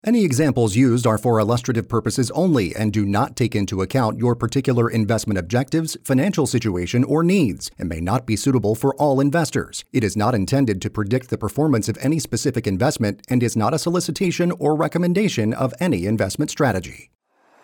Any examples used are for illustrative purposes only and do not take into account your particular investment objectives, financial situation, or needs, and may not be suitable for all investors. It is not intended to predict the performance of any specific investment and is not a solicitation or recommendation of any investment strategy.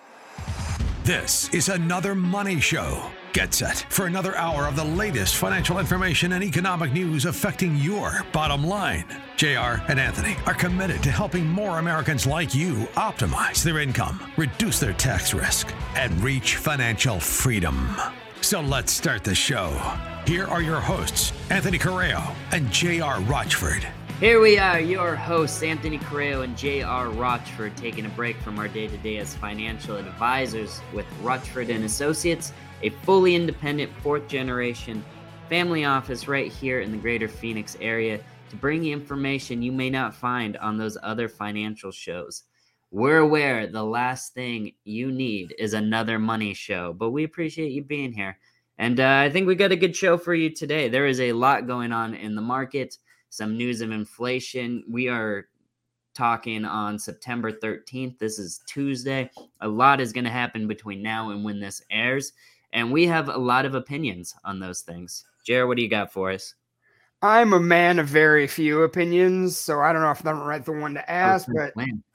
This is Another Money Show. Get set for another hour of the latest financial information and economic news affecting your bottom line. JR and Anthony are committed to helping more Americans like you optimize their income, reduce their tax risk, and reach financial freedom. So let's start the show. Here are your hosts, Anthony Correo and JR Rochford. Here we are, your hosts, Anthony Correo and J.R. Rochford, taking a break from our day-to-day as financial advisors with Rochford & Associates, a fully independent fourth-generation family office right here in the greater Phoenix area to bring you information you may not find on those other financial shows. We're aware the last thing you need is another money show, but we appreciate you being here. And I think we got a good show for you today. There is a lot going on in the market. Some news of inflation. We are talking on September 13th. This is Tuesday. A lot is going to happen between now and when this airs. And we have a lot of opinions on those things. Jared, what do you got for us? I'm a man of very few opinions, so I don't know if I'm the right one to ask, but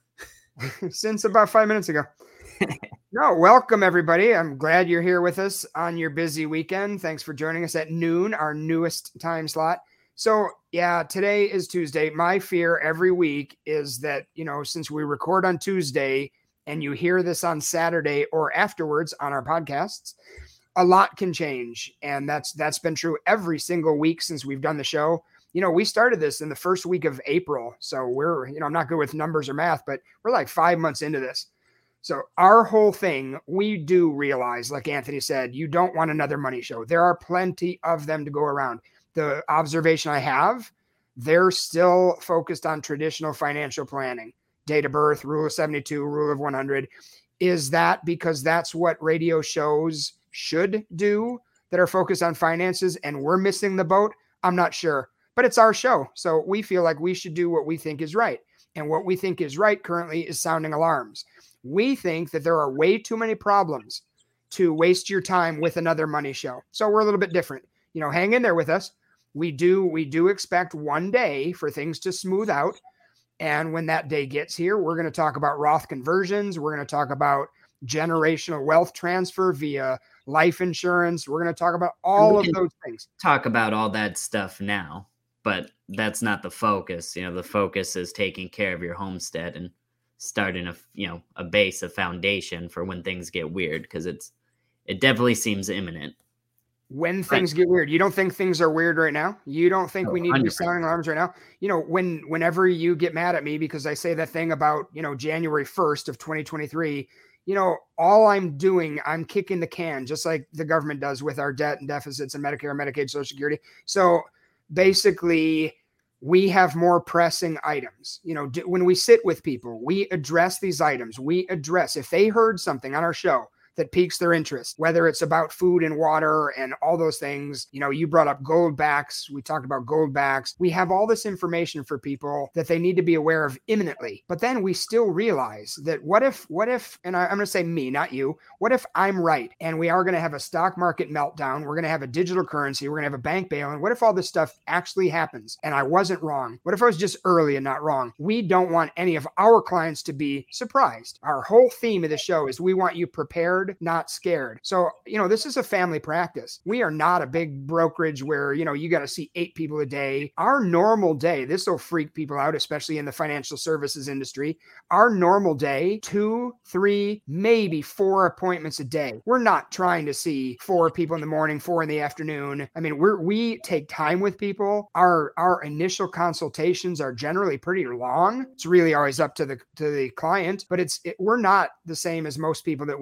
since about 5 minutes ago. No, welcome everybody. I'm glad you're here with us on your busy weekend. Thanks for joining us at noon, our newest time slot. So yeah, today is Tuesday. My fear every week is that, since we record on Tuesday and you hear this on Saturday or afterwards on our podcasts, a lot can change. And that's been true every single week since we've done the show. We started this in the first week of April. So we're, I'm not good with numbers or math, but we're like 5 months into this. So our whole thing, we do realize, like Anthony said, you don't want another money show. There are plenty of them to go around. The observation I have, they're still focused on traditional financial planning, date of birth, rule of 72, rule of 100. Is that because that's what radio shows should do that are focused on finances and we're missing the boat? I'm not sure, but it's our show. So we feel like we should do what we think is right. And what we think is right currently is sounding alarms. We think that there are way too many problems to waste your time with another money show. So we're a little bit different. Hang in there with us. We do expect one day for things to smooth out. And when that day gets here, we're going to talk about Roth conversions. We're going to talk about generational wealth transfer via life insurance. We're going to talk about all of those things. Talk about all that stuff now, but that's not the focus. The focus is taking care of your homestead and starting a base, a foundation for when things get weird, because it definitely seems imminent. When things get weird, you don't think things are weird right now? You don't think we need to be sounding alarms right now? Whenever you get mad at me because I say that thing about, January 1st of 2023, all I'm doing, I'm kicking the can just like the government does with our debt and deficits and Medicare, Medicaid, Social Security. So basically we have more pressing items. When we sit with people, we address these items. We address if they heard something on our show that piques their interest, whether it's about food and water and all those things. You brought up gold backs. We talked about gold backs. We have all this information for people that they need to be aware of imminently. But then we still realize that what if, and I'm going to say me, not you, what if I'm right and we are going to have a stock market meltdown? We're going to have a digital currency. We're going to have a bank bailout. What if all this stuff actually happens and I wasn't wrong? What if I was just early and not wrong? We don't want any of our clients to be surprised. Our whole theme of the show is we want you prepared, not scared. So, this is a family practice. We are not a big brokerage where, you got to see 8 people a day. Our normal day, this will freak people out, especially in the financial services industry. Our normal day, 2, 3, maybe 4 appointments a day. We're not trying to see 4 people in the morning, 4 in the afternoon. I mean, we take time with people. Our initial consultations are generally pretty long. It's really always up to the client, but we're not the same as most people that we know.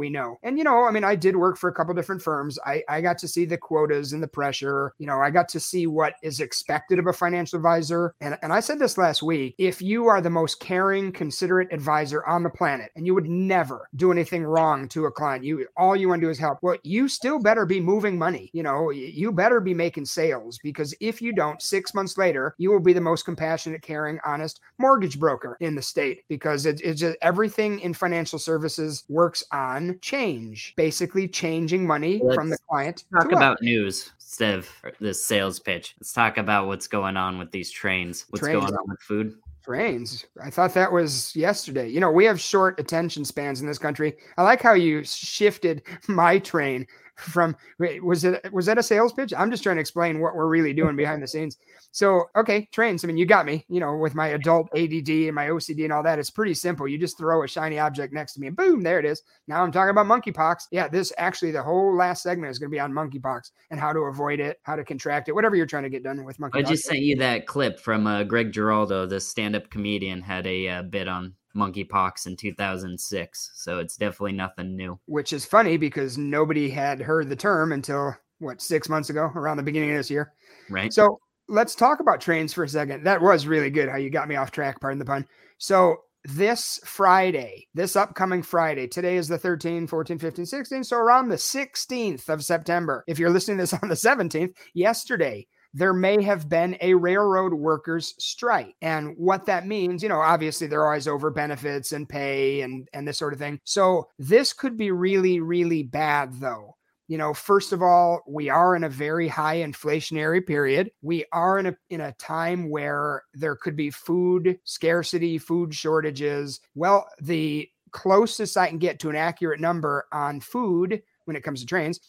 And, I mean, I did work for a couple different firms. I got to see the quotas and the pressure. I got to see what is expected of a financial advisor. And I said this last week, if you are the most caring, considerate advisor on the planet, and you would never do anything wrong to a client, all you want to do is help. Well, you still better be moving money. You better be making sales, because if you don't, 6 months later, you will be the most compassionate, caring, honest mortgage broker in the state, because it's just everything in financial services works on change, basically changing money from the client. Talk about news instead of this sales pitch. Let's talk about what's going on with these trains. What's going on with food? Trains. I thought that was yesterday. We have short attention spans in this country. I like how you shifted my train from, was that a sales pitch? I'm just trying to explain what we're really doing behind the scenes. So, okay, trains. I mean, you got me, with my adult ADD and my OCD and all that. It's pretty simple. You just throw a shiny object next to me and boom, there it is. Now I'm talking about monkeypox. Yeah, the whole last segment is going to be on monkeypox and how to avoid it, how to contract it, whatever you're trying to get done with monkeypox. I just sent you that clip from Greg Giraldo, the stand-up comedian, had a bit on monkeypox in 2006. So it's definitely nothing new. Which is funny because nobody had heard the term until 6 months ago, around the beginning of this year. Right. So let's talk about trains for a second. That was really good how you got me off track, pardon the pun. So this upcoming Friday, today is the 13, 14, 15, 16. So around the 16th of September, if you're listening to this on the 17th, yesterday, there may have been a railroad workers strike. And what that means, obviously they're always over benefits and pay and this sort of thing. So this could be really, really bad though. First of all, we are in a very high inflationary period. We are in a time where there could be food scarcity, food shortages. Well, the closest I can get to an accurate number on food when it comes to trains,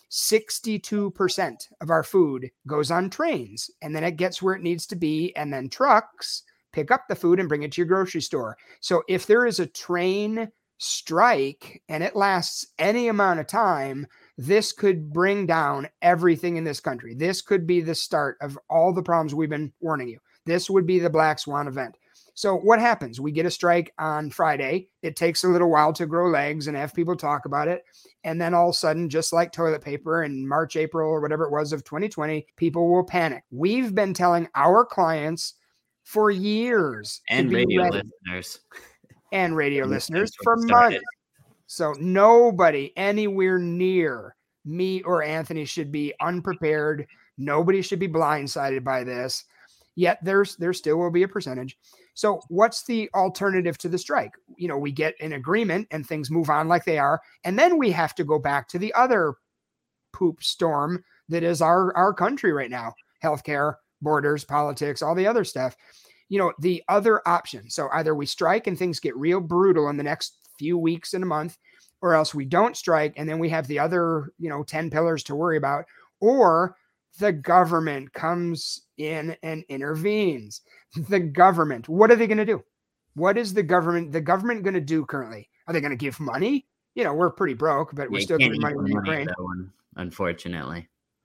62% of our food goes on trains, and then it gets where it needs to be, and then trucks pick up the food and bring it to your grocery store. So if there is a train strike and it lasts any amount of time, this could bring down everything in this country. This could be the start of all the problems we've been warning you. This would be the black swan event. So what happens? We get a strike on Friday. It takes a little while to grow legs and have people talk about it. And then all of a sudden, just like toilet paper in March, April, or whatever it was of 2020, people will panic. We've been telling our clients for years and radio listeners for months. So nobody anywhere near me or Anthony should be unprepared. Nobody should be blindsided by this. Yet there still will be a percentage. So what's the alternative to the strike? We get an agreement and things move on like they are. And then we have to go back to the other poop storm that is our country right now. Healthcare, borders, politics, all the other stuff. The other option. So either we strike and things get real brutal in the next few weeks and a month, or else we don't strike. And then we have the other, 10 pillars to worry about, or the government comes in and intervenes. The government, what are they going to do? What is the government going to do currently? Are they going to give money? We're pretty broke, but we're still giving money to Ukraine. Unfortunately.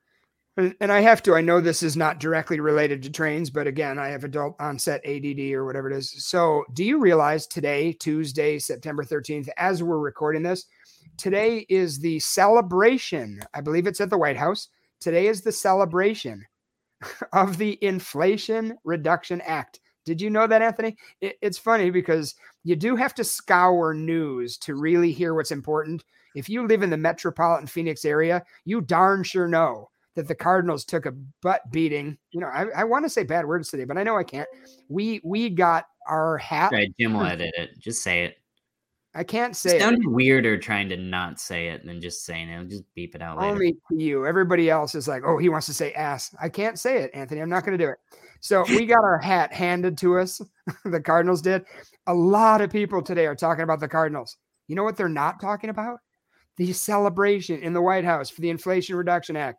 And I know this is not directly related to trains, but again, I have adult onset ADD or whatever it is. So do you realize today, Tuesday, September 13th, as we're recording this, today is the celebration. I believe it's at the White House. Today is the celebration of the Inflation Reduction Act. Did you know that, Anthony? It's funny because you do have to scour news to really hear what's important. If you live in the metropolitan Phoenix area, you darn sure know that the Cardinals took a butt beating. I want to say bad words today, but I know I can't. We got our hat. Right, Jim will edit it. Just say it. I can't say it. Sounded weirder trying to not say it than just saying it. Just beep it out later. Only to you. Everybody else is like, oh, he wants to say ass. I can't say it, Anthony. I'm not going to do it. So we got our hat handed to us. The Cardinals did. A lot of people today are talking about the Cardinals. You know what they're not talking about? The celebration in the White House for the Inflation Reduction Act.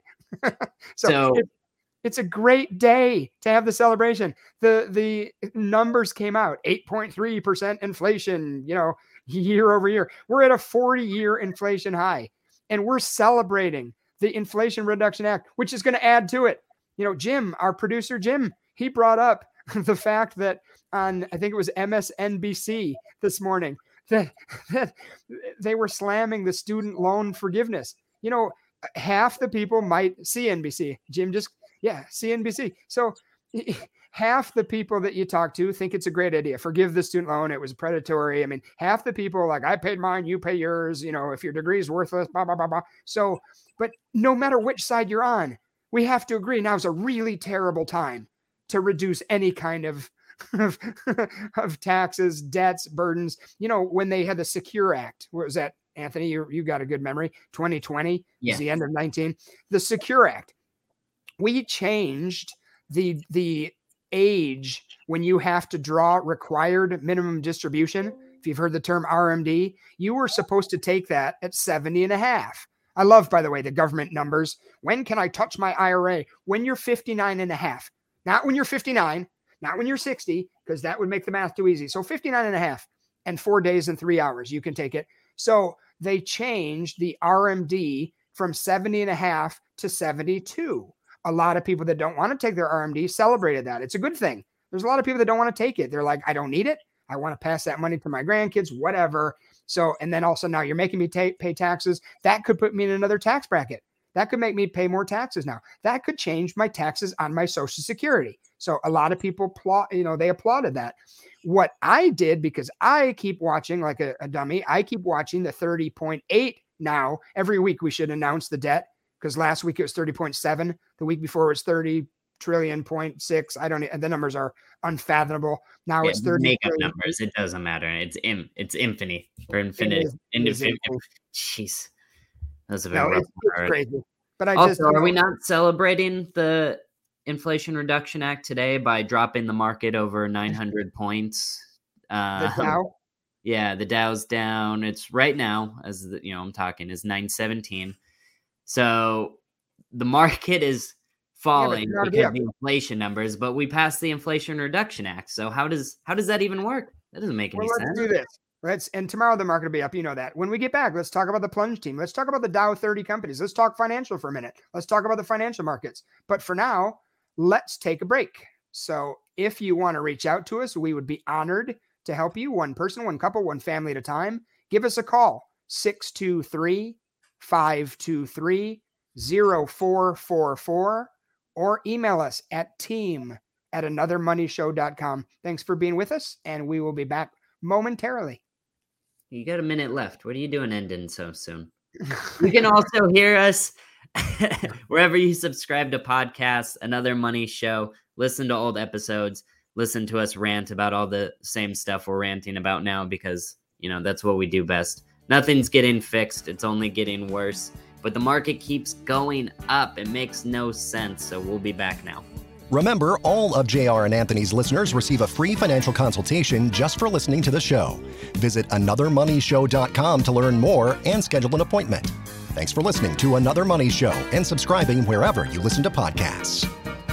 So it's a great day to have the celebration. The numbers came out, 8.3% inflation, year over year. We're at a 40-year inflation high, and we're celebrating the Inflation Reduction Act, which is going to add to it. Jim, our producer, Jim, he brought up the fact that on, I think it was MSNBC this morning, that they were slamming the student loan forgiveness. You know, half the people might CNBC, Jim, CNBC. So half the people that you talk to think it's a great idea. Forgive the student loan. It was predatory. I mean, half the people are like, I paid mine, you pay yours. You know, if your degree is worthless, blah, blah, blah, blah. So, but no matter which side you're on, we have to agree now is a really terrible time to reduce any kind of taxes, debts, burdens. You know, when they had the Secure Act, what was that, Anthony? You got a good memory. 2020 is the end of 19. The Secure Act. We changed the age when you have to draw required minimum distribution. If you've heard the term RMD, you were supposed to take that at 70 and a half. I love, by the way, the government numbers. When can I touch my IRA? When you're 59 and a half, not when you're 59, not when you're 60, because that would make the math too easy. So 59 and a half and 4 days and 3 hours, you can take it. So they changed the RMD from 70 and a half to 72. A lot of people that don't want to take their RMD celebrated that. It's a good thing. There's a lot of people that don't want to take it. They're like, I don't need it. I want to pass that money to my grandkids, whatever. So, and then also now you're making me pay taxes. That could put me in another tax bracket. That could make me pay more taxes now. That could change my taxes on my Social Security. So a lot of people they applauded that. What I did, because I keep watching like a dummy, I keep watching the 30.8 now. Every week we should announce the debt, because last week it was 30.7. The week before it was 30 trillion 0.6. The numbers are unfathomable. Now it's 30 make up trillion. Numbers. It doesn't matter. It's infinite or infinite. Jeez. That's a very it's crazy. But are we not celebrating the Inflation Reduction Act today by dropping the market over 900 points? The Dow? Yeah, the Dow's down. It's right now, as I'm talking, is 917. So the market is falling because of the inflation numbers, but we passed the Inflation Reduction Act. So how does that even work? That doesn't make any sense. Let's do this. And tomorrow the market will be up. You know that. When we get back, let's talk about the plunge team. Let's talk about the Dow 30 companies. Let's talk financial for a minute. Let's talk about the financial markets. But for now, let's take a break. So if you want to reach out to us, we would be honored to help you. One person, one couple, one family at a time. Give us a call, 623-523-0444, or email us at team@anothermoneyshow.com. Thanks for being with us, and we will be back momentarily. You got a minute left. What are you doing ending so soon? You can also hear us wherever you subscribe to podcasts, Another Money Show. Listen to old episodes. Listen to us rant about all the same stuff we're ranting about now, because, that's what we do best. Nothing's getting fixed. It's only getting worse. But the market keeps going up. It makes no sense. So we'll be back now. Remember, all of JR and Anthony's listeners receive a free financial consultation just for listening to the show. Visit anothermoneyshow.com to learn more and schedule an appointment. Thanks for listening to Another Money Show and subscribing wherever you listen to podcasts.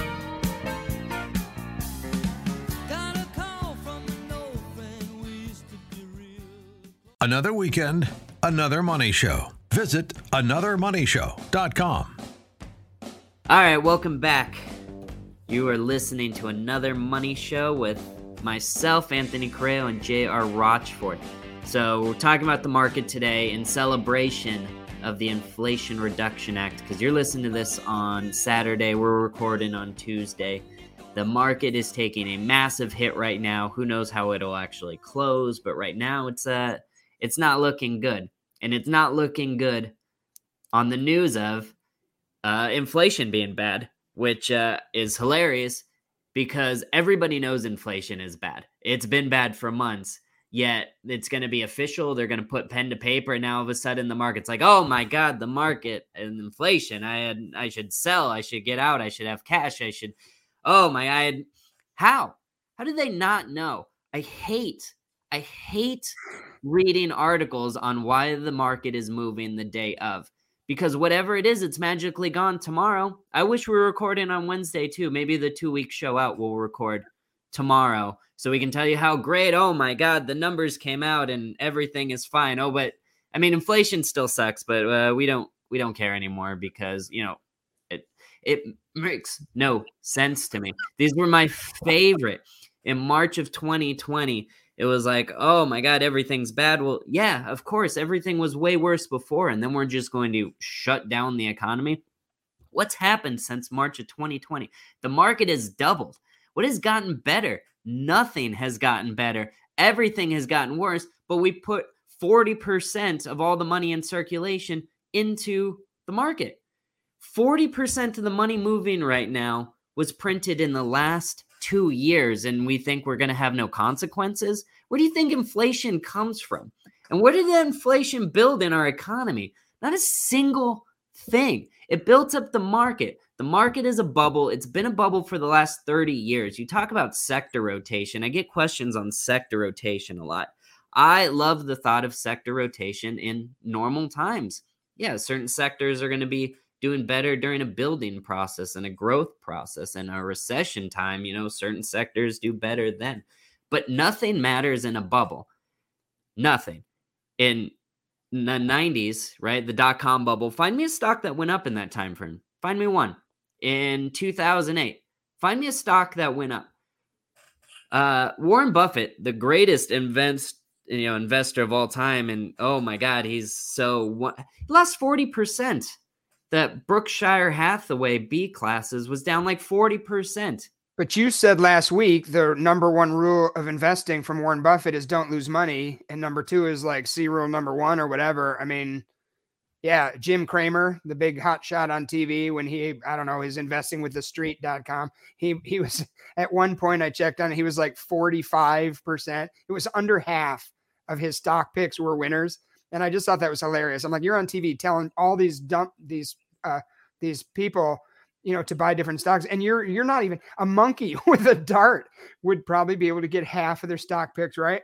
Another weekend, another money show. Visit anothermoneyshow.com. All right, welcome back. You are listening to Another Money Show with myself, Anthony Correo, and J.R. Rochford. So we're talking about the market today in celebration of the Inflation Reduction Act, because you're listening to this on Saturday. We're recording on Tuesday. The market is taking a massive hit right now. Who knows how it'll actually close, but right now it's not looking good. And it's not looking good on the news of inflation being bad, which is hilarious because everybody knows inflation is bad. It's been bad for months, yet it's going to be official. They're going to put pen to paper, and now all of a sudden the market's like, oh my God, the market and inflation. I should sell. I should get out. I should have cash. How did they not know? I hate reading articles on why the market is moving the day of. Because whatever it is, it's magically gone tomorrow. I wish we were recording on Wednesday too. Maybe the 2-week show out we'll record tomorrow so we can tell you how great, oh my God, the numbers came out and everything is fine. Oh, but I mean, inflation still sucks, but we don't care anymore because, it makes no sense to me. These were my favorite. In March of 2020, it was like, oh my God, everything's bad. Well, yeah, of course, everything was way worse before. And then we're just going to shut down the economy. What's happened since March of 2020? The market has doubled. What has gotten better? Nothing has gotten better. Everything has gotten worse, but we put 40% of all the money in circulation into the market. 40% of the money moving right now was printed in the last 2 years, and we think we're going to have no consequences. Where do you think inflation comes from? And where did that inflation build in our economy? Not a single thing. It built up the market. The market is a bubble. It's been a bubble for the last 30 years. You talk about sector rotation. I get questions on sector rotation a lot. I love the thought of sector rotation in normal times. Yeah, certain sectors are going to be doing better during a building process and a growth process, and a recession time, certain sectors do better then. But nothing matters in a bubble. Nothing. In the 90s, right, the dot-com bubble, find me a stock that went up in that time frame. Find me one. In 2008, find me a stock that went up. Warren Buffett, the greatest investor of all time, and oh my God, he lost 40%. That Berkshire Hathaway B classes was down like 40%. But you said last week the number one rule of investing from Warren Buffett is don't lose money, and number two is like C rule number one or whatever. I mean, yeah, Jim Cramer, the big hot shot on TV when he's investing with thestreet.com. He was at one point, I checked on it, he was like 45%. It was under half of his stock picks were winners. And I just thought that was hilarious. I'm like, you're on TV telling all these people, to buy different stocks, and you're not even a monkey with a dart would probably be able to get half of their stock picks, right?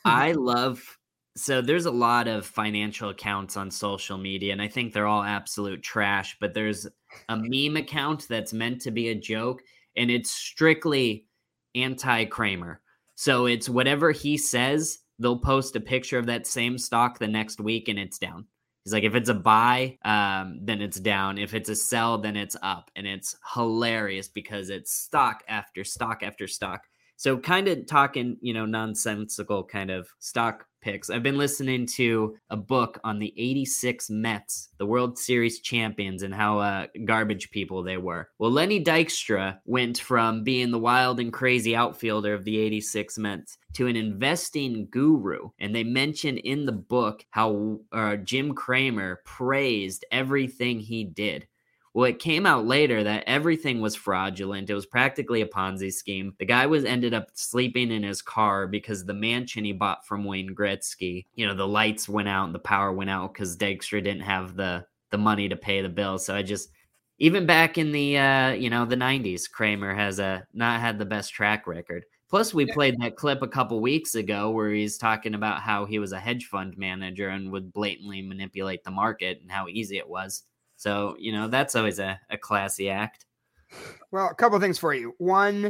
So there's a lot of financial accounts on social media, and I think they're all absolute trash, but there's a meme account that's meant to be a joke, and it's strictly anti-Cramer. So it's whatever he says, they'll post a picture of that same stock the next week, and it's down. He's like, if it's a buy, then it's down. If it's a sell, then it's up. And it's hilarious because it's stock after stock after stock. So kind of talking, nonsensical kind of stock picks. I've been listening to a book on the 86 Mets, the World Series champions, and how garbage people they were. Well, Lenny Dykstra went from being the wild and crazy outfielder of the 86 Mets to an investing guru. And they mention in the book how Jim Cramer praised everything he did. Well, it came out later that everything was fraudulent. It was practically a Ponzi scheme. The guy ended up sleeping in his car because the mansion he bought from Wayne Gretzky, the lights went out and the power went out because Dykstra didn't have the money to pay the bill. So even back in the, the 90s, Cramer has not had the best track record. Plus, we played that clip a couple weeks ago where he's talking about how he was a hedge fund manager and would blatantly manipulate the market and how easy it was. So, that's always a classy act. Well, a couple of things for you. One,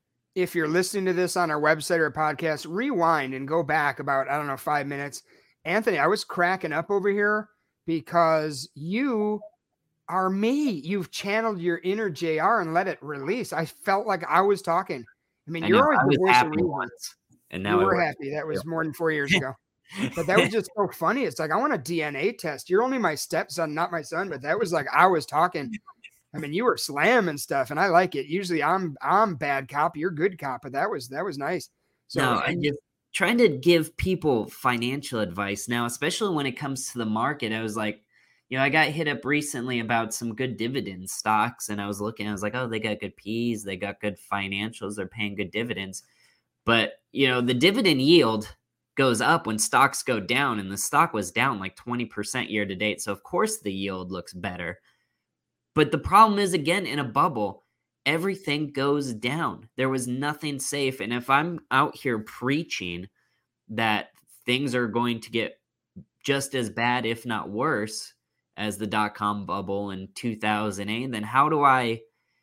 if you're listening to this on our website or podcast, rewind and go back about, 5 minutes. Anthony, I was cracking up over here because you are me. You've channeled your inner JR and let it release. I felt like I was talking. I mean, you're always the voice of reason. Once, and now you were happy. That was more than 4 years ago. But that was just so funny. It's like, I want a DNA test. You're only my stepson, not my son. But that was like, I was talking. I mean, you were slamming stuff, and I like it. Usually I'm bad cop. You're good cop. But that was nice. So no, I'm just trying to give people financial advice now, especially when it comes to the market. I was like, I got hit up recently about some good dividend stocks, and I was looking, I was like, oh, they got good P's, they got good financials, they're paying good dividends. But, the dividend yield goes up when stocks go down, and the stock was down like 20% year to date. So of course the yield looks better. But the problem is, again, in a bubble, everything goes down. There was nothing safe. And if I'm out here preaching that things are going to get just as bad, if not worse, as the dot-com bubble in 2008, then how do I,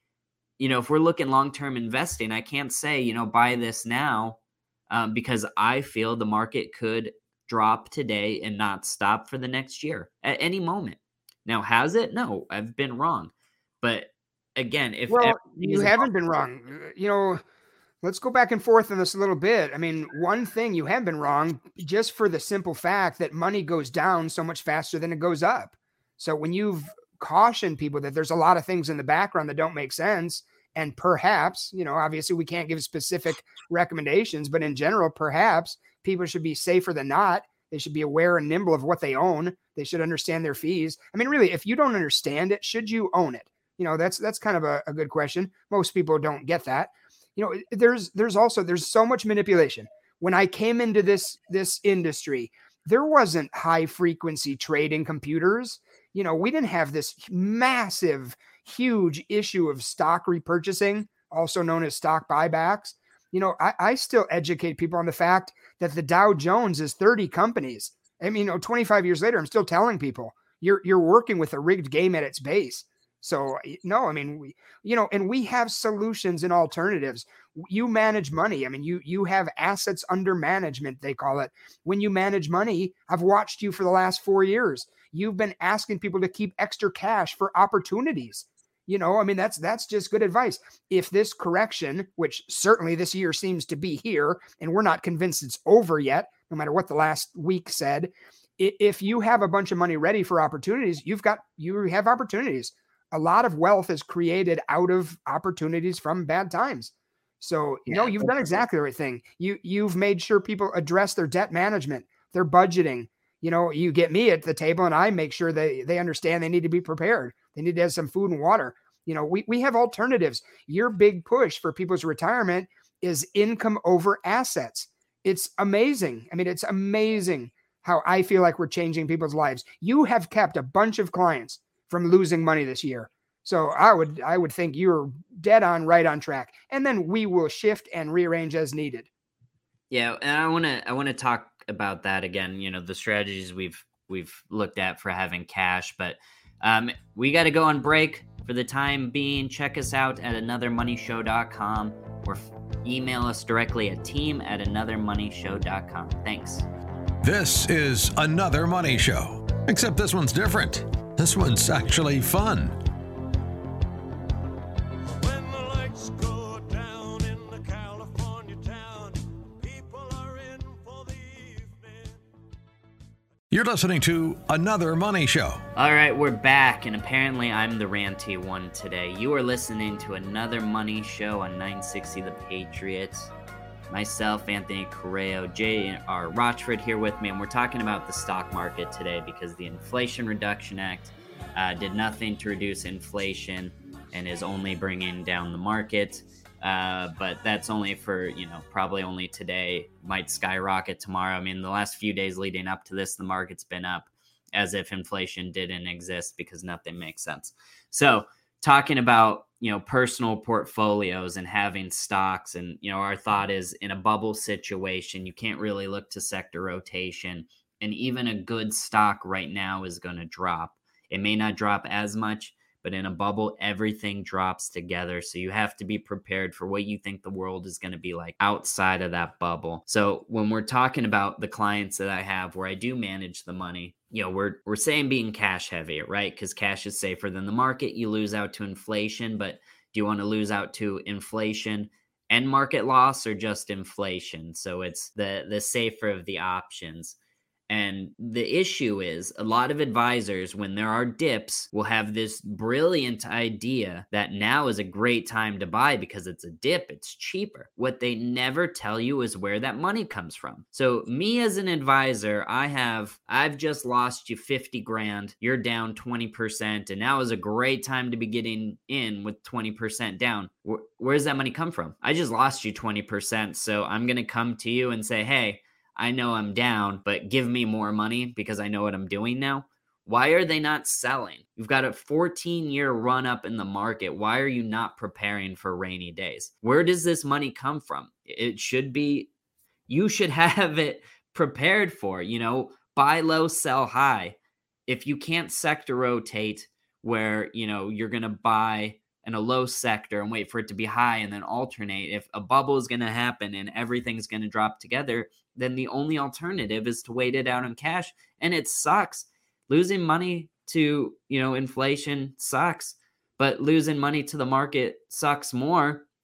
if we're looking long-term investing, I can't say, buy this now. Because I feel the market could drop today and not stop for the next year at any moment. Now, has it? No, I've been wrong. But again, you haven't been wrong. Let's go back and forth on this a little bit. I mean, one thing you have been wrong, just for the simple fact that money goes down so much faster than it goes up. So when you've cautioned people that there's a lot of things in the background that don't make sense, and perhaps, obviously we can't give specific recommendations, but in general, perhaps people should be safer than not. They should be aware and nimble of what they own. They should understand their fees. I mean, really, if you don't understand it, should you own it? That's kind of a good question. Most people don't get that. There's so much manipulation. When I came into this industry, there wasn't high frequency trading computers. We didn't have this massive, huge issue of stock repurchasing, also known as stock buybacks. I still educate people on the fact that the Dow Jones is 30 companies. I mean, 25 years later, I'm still telling people you're working with a rigged game at its base. So, no, I mean, and we have solutions and alternatives. You manage money. I mean, you have assets under management, they call it. When you manage money, I've watched you for the last 4 years. You've been asking people to keep extra cash for opportunities. I mean, that's just good advice. If this correction, which certainly this year seems to be here, and we're not convinced it's over yet, no matter what the last week said, if you have a bunch of money ready for opportunities, you have opportunities. A lot of wealth is created out of opportunities from bad times. So, you've done exactly the right thing. You've made sure people address their debt management, their budgeting. You get me at the table and I make sure they understand they need to be prepared. They need to have some food and water. We have alternatives. Your big push for people's retirement is income over assets. It's amazing. I mean, it's amazing how I feel like we're changing people's lives. You have kept a bunch of clients from losing money this year. So I would think you're dead on, right on track. And then we will shift and rearrange as needed. Yeah, and I want to talk about that again, the strategies we've looked at for having cash, but we got to go on break for the time being. Check us out at anothermoneyshow.com or email us directly at team@anothermoneyshow.com. Thanks. This is Another Money Show, except this one's different. This one's actually fun. When the lights go down in the California town, people are in for the evening. You're listening to Another Money Show. All right, we're back, and apparently I'm the ranty one today. You are listening to Another Money Show on 960 The Patriot. Myself, Anthony Correo, J.R. Rochford here with me, and we're talking about the stock market today because the Inflation Reduction Act did nothing to reduce inflation and is only bringing down the market. But that's only for, probably only today, might skyrocket tomorrow. I mean, the last few days leading up to this, the market's been up as if inflation didn't exist because nothing makes sense. So talking about, personal portfolios and having stocks, and, our thought is in a bubble situation, you can't really look to sector rotation, and even a good stock right now is going to drop. It may not drop as much, but in a bubble, everything drops together. So you have to be prepared for what you think the world is going to be like outside of that bubble. So when we're talking about the clients that I have where I do manage the money, we're saying being cash heavy, right? Because cash is safer than the market. You lose out to inflation, but do you want to lose out to inflation and market loss or just inflation? So it's the safer of the options. And the issue is a lot of advisors, when there are dips, will have this brilliant idea that now is a great time to buy because it's a dip, it's cheaper. What they never tell you is where that money comes from. So me as an advisor, I've just lost you 50 grand, you're down 20%, and now is a great time to be getting in with 20% down. Where's that money come from? I just lost you 20%, so I'm going to come to you and say, hey, I know I'm down, but give me more money because I know what I'm doing now. Why are they not selling? You've got a 14-year run up in the market. Why are you not preparing for rainy days? Where does this money come from? You should have it prepared for, buy low, sell high. If you can't sector rotate where, you're going to buy in a low sector and wait for it to be high and then alternate, if a bubble is going to happen and everything's going to drop together, then the only alternative is to wait it out in cash. And it sucks. Losing money to, inflation sucks, but losing money to the market sucks more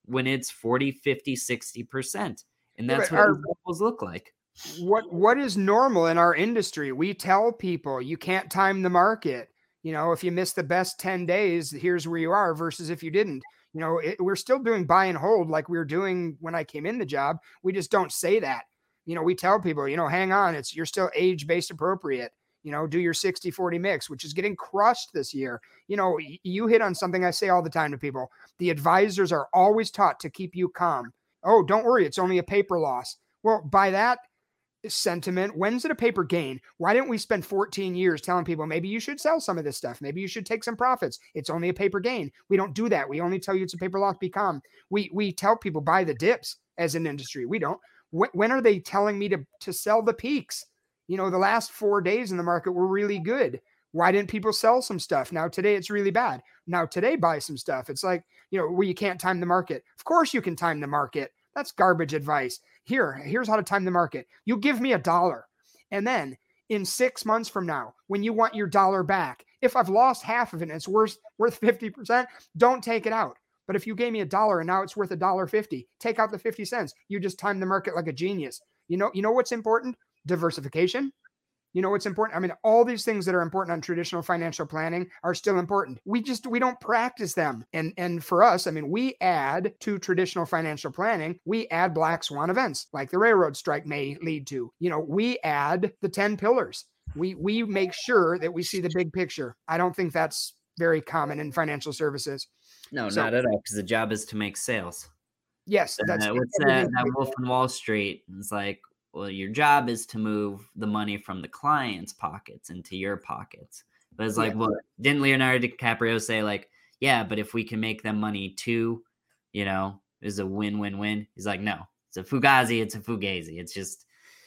when it's 40, 50, 60%. And that's but what these levels look like. What is normal in our industry? We tell people you can't time the market. You know, if you miss the best 10 days, here's where you are versus if you didn't. You know, we're still doing buy and hold like we were doing when I came in the job. We just don't say that. You know, we tell people, you know, hang on, you're still age-based appropriate. You know, do your 60-40 mix, which is getting crushed this year. You know, you hit on something I say all the time to people. The advisors are always taught to keep you calm. Oh, don't worry, it's only a paper loss. Well, by that sentiment, when's it a paper gain? Why didn't we spend 14 years telling people maybe you should sell some of this stuff? Maybe you should take some profits. It's only a paper gain. We don't do that. We only tell you it's a paper loss. Be calm. We tell people buy the dips as an industry. We don't. When are they telling me to sell the peaks? You know, the last 4 days in the market were really good. Why didn't people sell some stuff? Now today it's really bad. Now today buy some stuff. It's like, you know, where you can't time the market. Of course you can time the market. That's garbage advice. Here's how to time the market. You give me $1. And then in 6 months from now, when you want your $1 back, if I've lost half of it and it's worth 50%, don't take it out. But if you gave me $1 and now it's worth $1.50, take out the 50 cents. You just time the market like a genius. You know what's important? Diversification. You know what's important? I mean, all these things that are important on traditional financial planning are still important. We don't practice them. And for us, I mean, we add to traditional financial planning, we add black swan events like the railroad strike may lead to. You know, we add the 10 pillars. We make sure that we see the big picture. I don't think that's very common in financial services. No, not at all, because the job is to make sales. Yes. What's that Wolf in Wall Street? It's like, well, your job is to move the money from the client's pockets into your pockets. But it's like, well, didn't Leonardo DiCaprio say like, yeah, but if we can make them money too, you know, is a win-win-win. He's like, no, it's a fugazi. It's a fugazi. It's just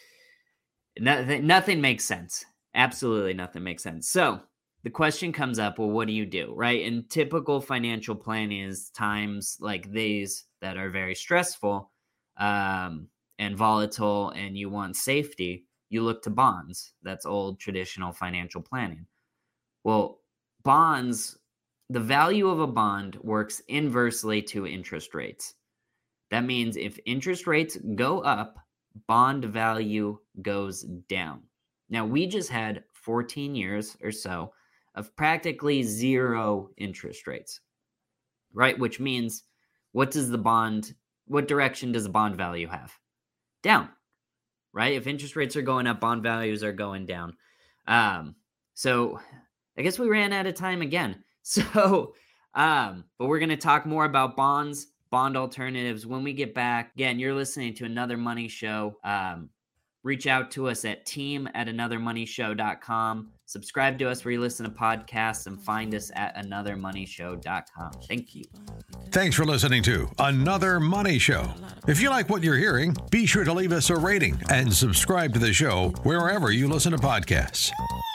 nothing makes sense. Absolutely nothing makes sense. So the question comes up, well, what do you do, right? And typical financial planning is times like these that are very stressful, and volatile, and you want safety, you look to bonds. That's old traditional financial planning. Well, bonds, the value of a bond works inversely to interest rates. That means if interest rates go up, bond value goes down. Now, we just had 14 years or so of practically zero interest rates, right? Which means what direction does the bond value have? Down, right? If interest rates are going up, bond values are going down. So I guess we ran out of time again. So, but we're going to talk more about bonds, bond alternatives when we get back. Again, you're listening to Another Money Show. Reach out to us at team@anothermoneyshow.com. Subscribe to us where you listen to podcasts, and find us at anothermoneyshow.com. Thank you. Thanks for listening to Another Money Show. If you like what you're hearing, be sure to leave us a rating and subscribe to the show wherever you listen to podcasts.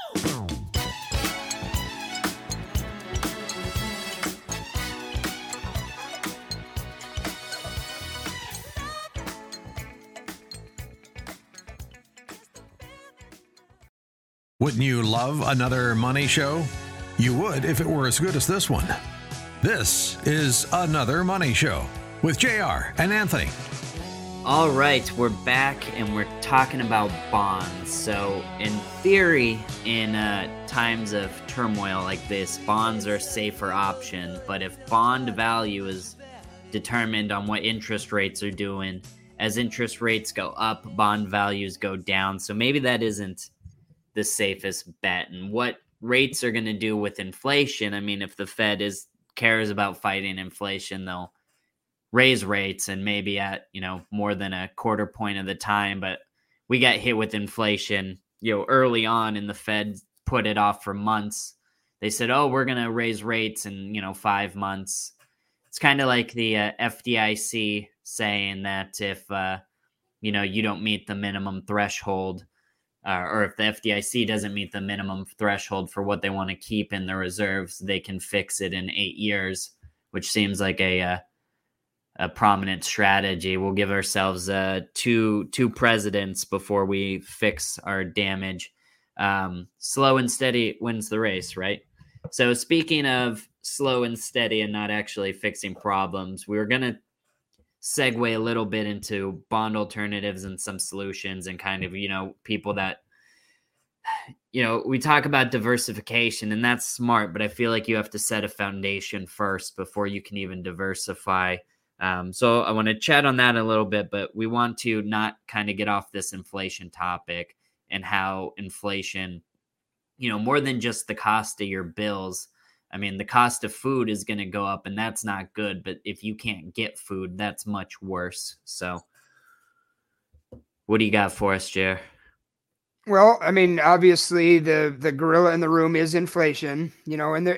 Wouldn't you love another money show? You would if it were as good as this one. This is Another Money Show with JR and Anthony. All right, we're back and we're talking about bonds. So in theory, in times of turmoil like this, bonds are a safer option. But if bond value is determined on what interest rates are doing, as interest rates go up, bond values go down. So maybe that isn't the safest bet. And what rates are going to do with inflation, I mean, if the Fed cares about fighting inflation, they'll raise rates, and maybe at, more than a quarter point of the time. But we got hit with inflation, early on, and the Fed put it off for months. They said, oh, we're going to raise rates in, 5 months. It's kind of like the FDIC saying that if, you don't meet the minimum threshold, or if the FDIC doesn't meet the minimum threshold for what they want to keep in the reserves, they can fix it in 8 years, which seems like a prominent strategy. We'll give ourselves two presidents before we fix our damage. Slow and steady wins the race, right? So speaking of slow and steady and not actually fixing problems, we're going to segue a little bit into bond alternatives and some solutions and kind of, people that, we talk about diversification, and that's smart, but I feel like you have to set a foundation first before you can even diversify. So I want to chat on that a little bit, but we want to not kind of get off this inflation topic and how inflation, more than just the cost of your bills. I mean, the cost of food is going to go up, and that's not good. But if you can't get food, that's much worse. So what do you got for us, Jer? Well, I mean, obviously the gorilla in the room is inflation, and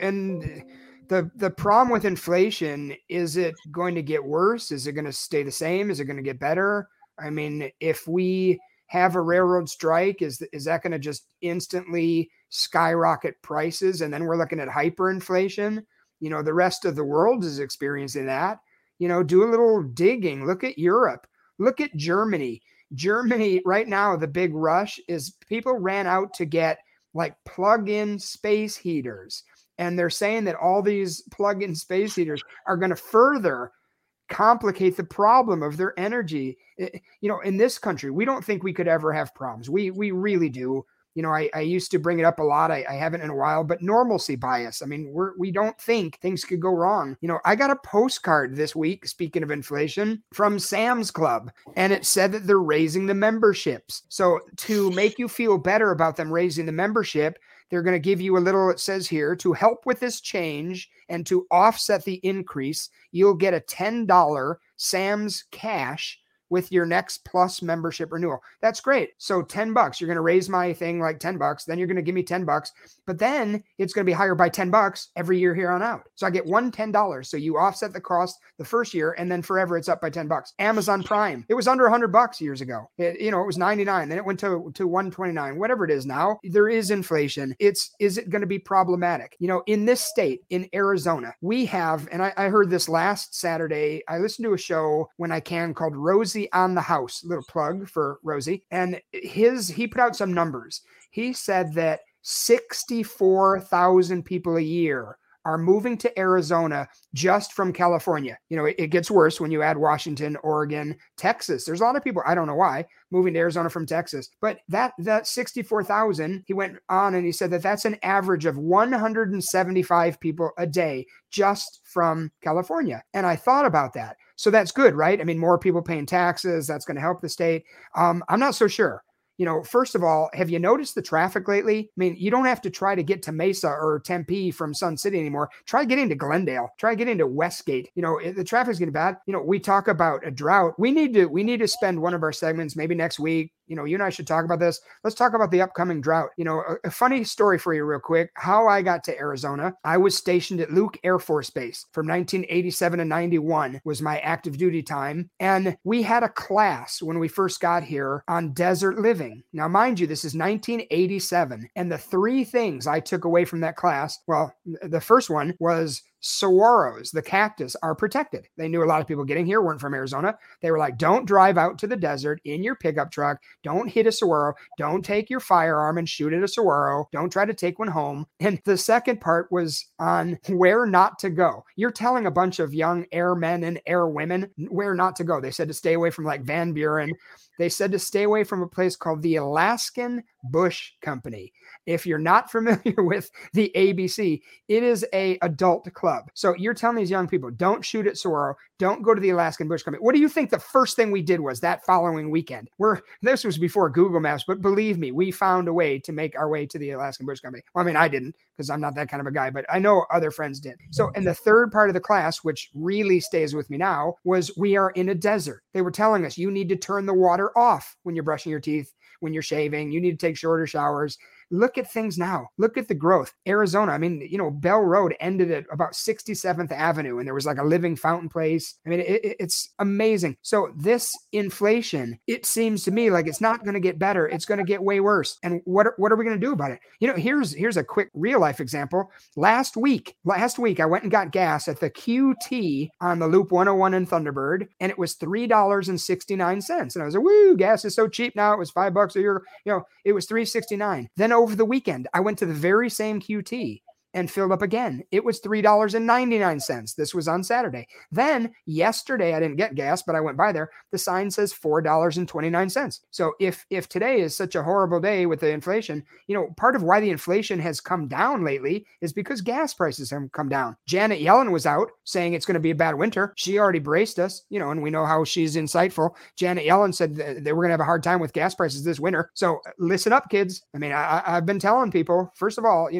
the problem with inflation, is it going to get worse? Is it going to stay the same? Is it going to get better? I mean, if we have a railroad strike, is that going to just instantly skyrocket prices? And then we're looking at hyperinflation. The rest of the world is experiencing that. Do a little digging. Look at Europe. Look at Germany. Germany right now, the big rush is people ran out to get like plug-in space heaters. And they're saying that all these plug-in space heaters are going to further complicate the problem of their energy. In this country, we don't think we could ever have problems. We really do. I used to bring it up a lot. I haven't in a while, but normalcy bias. I mean, we don't think things could go wrong. I got a postcard this week, speaking of inflation, from Sam's Club, and it said that they're raising the memberships. So to make you feel better about them raising the membership, they're going to give you a little, it says here, to help with this change and to offset the increase, you'll get a $10 Sam's cash with your next Plus membership renewal. That's great. So $10, you're going to raise my thing like $10. Then you're going to give me $10, but then it's going to be higher by $10 every year here on out. So I get one $10. So you offset the cost the first year, and then forever it's up by $10. Amazon Prime, it was under $100 years ago. It was 99. Then it went to 129, whatever it is now. There is inflation. Is it going to be problematic? In this state, in Arizona, we have, and I heard this last Saturday, I listened to a show when I can called Rosie on the House, little plug for Rosie. And he put out some numbers. He said that 64,000 people a year are moving to Arizona just from California. It gets worse when you add Washington, Oregon, Texas. There's a lot of people, I don't know why, moving to Arizona from Texas. But that 64,000, he went on and he said that that's an average of 175 people a day just from California. And I thought about that. So that's good, right? I mean, more people paying taxes, that's going to help the state. I'm not so sure. First of all, have you noticed the traffic lately? I mean, you don't have to try to get to Mesa or Tempe from Sun City anymore. Try getting to Glendale. Try getting to Westgate. The traffic's getting bad. We talk about a drought. We need to spend one of our segments maybe next week. You and I should talk about this. Let's talk about the upcoming drought. A funny story for you real quick, how I got to Arizona. I was stationed at Luke Air Force Base from 1987 to 91 was my active duty time. And we had a class when we first got here on desert living. Now, mind you, this is 1987. And the three things I took away from that class, well, the first one was saguaros, the cactus, are protected. They knew a lot of people getting here weren't from Arizona. They were like, don't drive out to the desert in your pickup truck. Don't hit a saguaro. Don't take your firearm and shoot at a saguaro. Don't try to take one home. And the second part was on where not to go. You're telling a bunch of young airmen and airwomen where not to go. They said to stay away from like Van Buren. They said to stay away from a place called the Alaskan Bush Company. If you're not familiar with the ABC, it is a adult club. So you're telling these young people, don't shoot at saguaro, don't go to the Alaskan Bush Company. What do you think the first thing we did was that following weekend? This was before Google Maps, but believe me, we found a way to make our way to the Alaskan Bush Company. Well, I mean, I didn't because I'm not that kind of a guy, but I know other friends did. So, and the third part of the class, which really stays with me now, was we are in a desert. They were telling us you need to turn the water off when you're brushing your teeth, when you're shaving, you need to take shorter showers. Look at things now. Look at the growth. Arizona, I mean, Bell Road ended at about 67th Avenue, and there was like a living fountain place. I mean, it's amazing. So this inflation, it seems to me like it's not going to get better. It's going to get way worse. And what are we going to do about it? Here's a quick real life example. Last week, I went and got gas at the QT on the Loop 101 in Thunderbird, and it was $3.69. And I was like, woo, gas is so cheap now. It was $5 a year. It was $3.69. Then over the weekend, I went to the very same QT and filled up again. It was $3.99. This was on Saturday. Then yesterday, I didn't get gas, but I went by there. The sign says $4.29. So if today is such a horrible day with the inflation, part of why the inflation has come down lately is because gas prices have come down. Janet Yellen was out saying it's going to be a bad winter. She already braced us, and we know how she's insightful. Janet Yellen said that they were going to have a hard time with gas prices this winter. So listen up, kids. I mean, I've been telling people, first of all,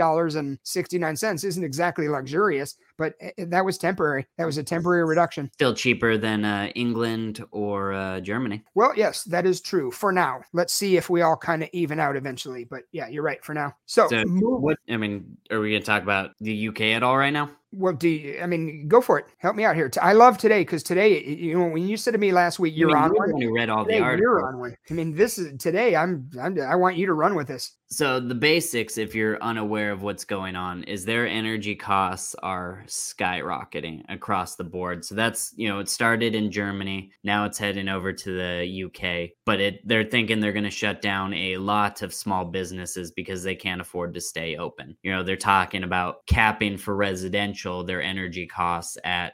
$3.69 isn't exactly luxurious, but that was temporary. That was a temporary reduction. Still cheaper than England or Germany. Well, yes, that is true for now. Let's see if we all kind of even out eventually. But yeah, you're right for now. So are we going to talk about the UK at all right now? Well, go for it. Help me out here. I love today because today, when you said to me last week, you're on one. You read all the articles. You're on one. This is today. I want you to run with this. So the basics, if you're unaware of what's going on, is their energy costs are skyrocketing across the board. So that's, it started in Germany. Now it's heading over to the UK, but they're thinking they're going to shut down a lot of small businesses because they can't afford to stay open. They're talking about capping for residential their energy costs at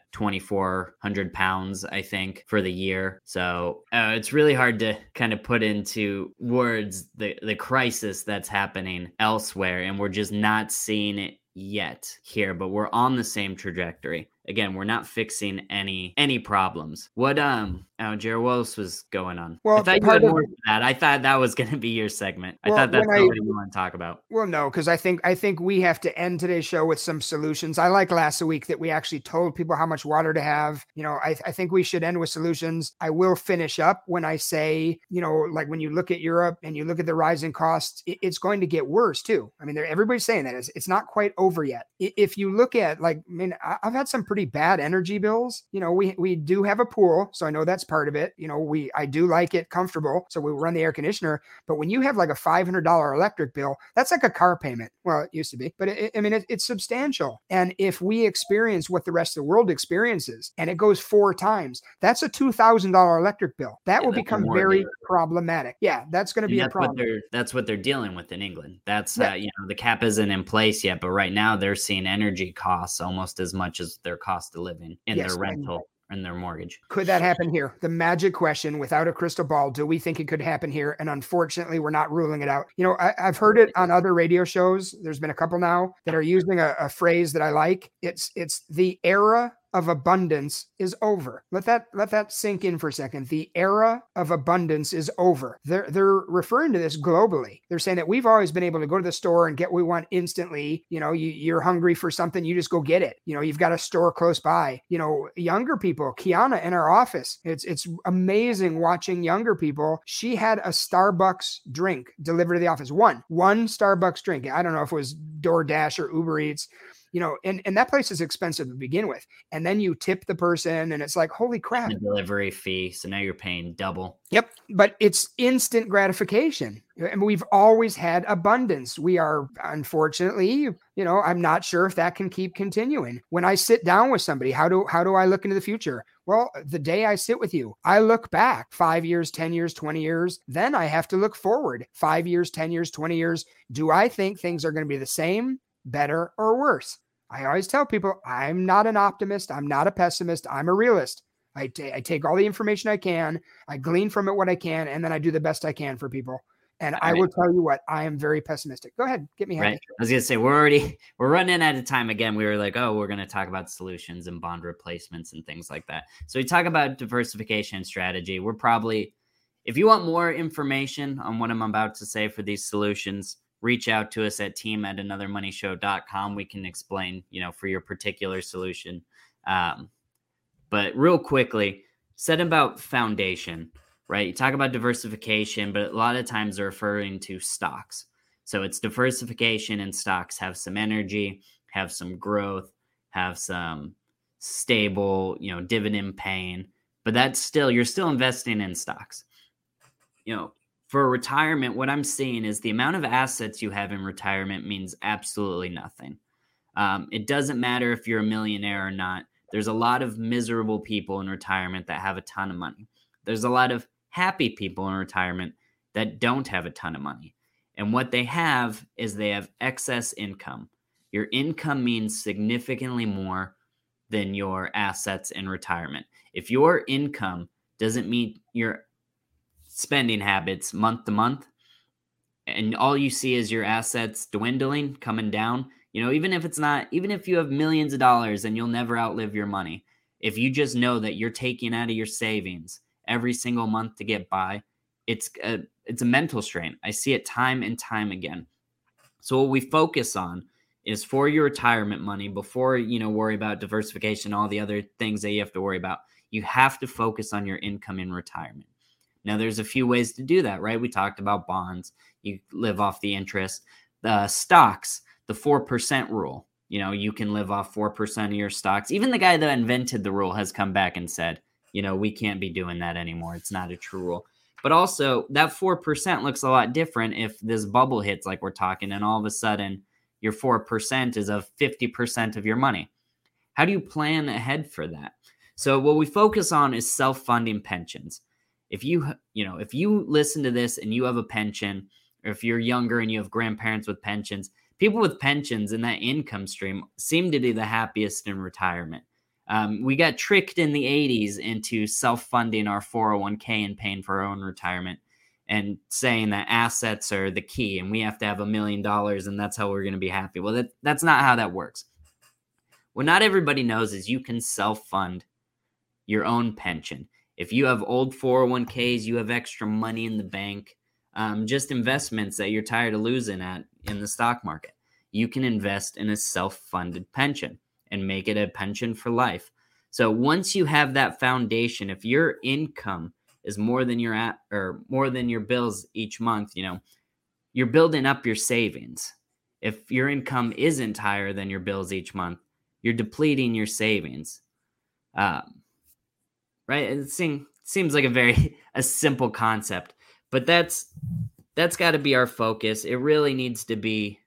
£2,400, I think, for the year. So it's really hard to kind of put into words the crisis that's happening elsewhere, and we're just not seeing it yet here, but we're on the same trajectory. Again, we're not fixing any problems. What Jared, what else was going on? Well, I thought you had more than that. I thought that was going to be your segment. I thought that's not what you want to talk about. Well, no, because I think we have to end today's show with some solutions. I like last week that we actually told people how much water to have. I think we should end with solutions. I will finish up when I say, like when you look at Europe and you look at the rising costs, it's going to get worse too. I mean, everybody's saying that it's not quite over yet. If you look at I've had some pretty bad energy bills. We do have a pool, so I know that's part of it. I do like it comfortable, so we run the air conditioner. But when you have like a $500 electric bill, that's like a car payment. Well, it used to be, but it's substantial. And if we experience what the rest of the world experiences, and it goes 4 times, that's a $2,000 electric bill. That will become very problematic. Yeah, that's going to be a problem. That's what they're dealing with in England. That's the cap isn't in place yet, but right now they're seeing energy costs almost as much as their cost of living in their rental and their mortgage. Could that happen here? The magic question, without a crystal ball, do we think it could happen here? And unfortunately, we're not ruling it out. I've heard it on other radio shows. There's been a couple now that are using a phrase that I like. It's the era of abundance is over. Let that sink in for a second. The era of abundance is over. They're referring to this globally. They're saying that we've always been able to go to the store and get what we want instantly. You're hungry for something, you just go get it. You've got a store close by. Younger people, Kiana in our office, it's amazing watching younger people. She had a Starbucks drink delivered to the office. One Starbucks drink. I don't know if it was DoorDash or Uber Eats. And that place is expensive to begin with. And then you tip the person and it's like, holy crap. The delivery fee. So now you're paying double. Yep. But it's instant gratification. And we've always had abundance. We are, unfortunately, I'm not sure if that can keep continuing. When I sit down with somebody, how do I look into the future? Well, the day I sit with you, I look back 5 years, 10 years, 20 years. Then I have to look forward 5 years, 10 years, 20 years. Do I think things are going to be the same, better, or worse? I always tell people I'm not an optimist. I'm not a pessimist. I'm a realist. I take all the information I can. I glean from it what I can, and then I do the best I can for people. And I will tell you what, I am very pessimistic. Go ahead, get me happy. Right. I was going to say, we're running out of time again. We were like, we're going to talk about solutions and bond replacements and things like that. So we talk about diversification strategy. We're probably, if you want more information on what I'm about to say for these solutions, reach out to us at team@anothermoneyshow.com. We can explain, for your particular solution. But real quickly, said about foundation, right? You talk about diversification, but a lot of times they're referring to stocks. So it's diversification, and stocks have some energy, have some growth, have some stable, dividend paying, but you're still investing in stocks. For retirement, what I'm seeing is the amount of assets you have in retirement means absolutely nothing. It doesn't matter if you're a millionaire or not. There's a lot of miserable people in retirement that have a ton of money. There's a lot of happy people in retirement that don't have a ton of money. And what they have is they have excess income. Your income means significantly more than your assets in retirement. If your income doesn't meet your spending habits month to month, and all you see is your assets dwindling, coming down, even if you have millions of dollars and you'll never outlive your money, if you just know that you're taking out of your savings every single month to get by, it's a mental strain. I see it time and time again. So what we focus on is for your retirement money, before, worry about diversification, all the other things that you have to worry about, you have to focus on your income in retirement. Now, there's a few ways to do that, right? We talked about bonds. You live off the interest. The stocks, the 4% rule. You can live off 4% of your stocks. Even the guy that invented the rule has come back and said, we can't be doing that anymore. It's not a true rule. But also, that 4% looks a lot different if this bubble hits like we're talking, and all of a sudden your 4% is of 50% of your money. How do you plan ahead for that? So what we focus on is self-funding pensions. If you listen to this and you have a pension, or if you're younger and you have grandparents with pensions, people with pensions in that income stream seem to be the happiest in retirement. We got tricked in the 80s into self-funding our 401k and paying for our own retirement and saying that assets are the key and we have to have $1 million and that's how we're going to be happy. Well, that's not how that works. What not everybody knows is you can self-fund your own pension. If you have old 401ks, you have extra money in the bank, just investments that you're tired of losing in the stock market, you can invest in a self-funded pension and make it a pension for life. So once you have that foundation, if your income is more than your bills each month, you're building up your savings. If your income isn't higher than your bills each month, you're depleting your savings. Right? It seems like a simple concept, but that's got to be our focus. It really needs to be,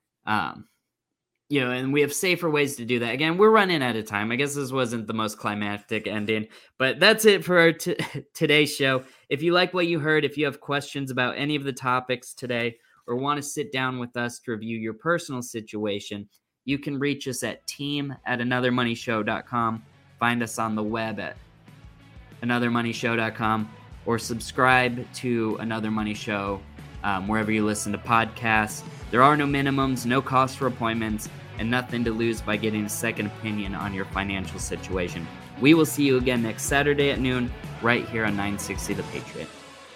and we have safer ways to do that. Again, we're running out of time. I guess this wasn't the most climactic ending, but that's it for our today's show. If you like what you heard, if you have questions about any of the topics today, or want to sit down with us to review your personal situation, you can reach us at team@anothermoneyshow.com. Find us on the web at anothermoneyshow.com, or subscribe to Another Money Show wherever you listen to podcasts. There are no minimums, no cost for appointments, and nothing to lose by getting a second opinion on your financial situation. We will see you again next Saturday at noon, right here on 960 The Patriot.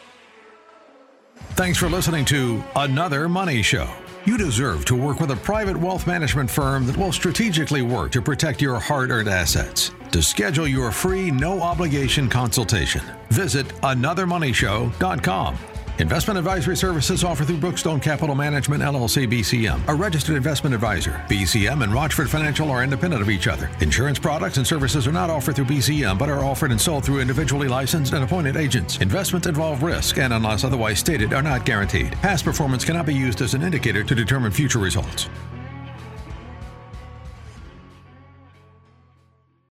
Thanks for listening to Another Money Show. You deserve to work with a private wealth management firm that will strategically work to protect your hard-earned assets. To schedule your free, no-obligation consultation, visit anothermoneyshow.com. Investment advisory services offered through Brookstone Capital Management, LLC, BCM, a registered investment advisor. BCM and Rochford Financial are independent of each other. Insurance products and services are not offered through BCM, but are offered and sold through individually licensed and appointed agents. Investments involve risk and, unless otherwise stated, are not guaranteed. Past performance cannot be used as an indicator to determine future results.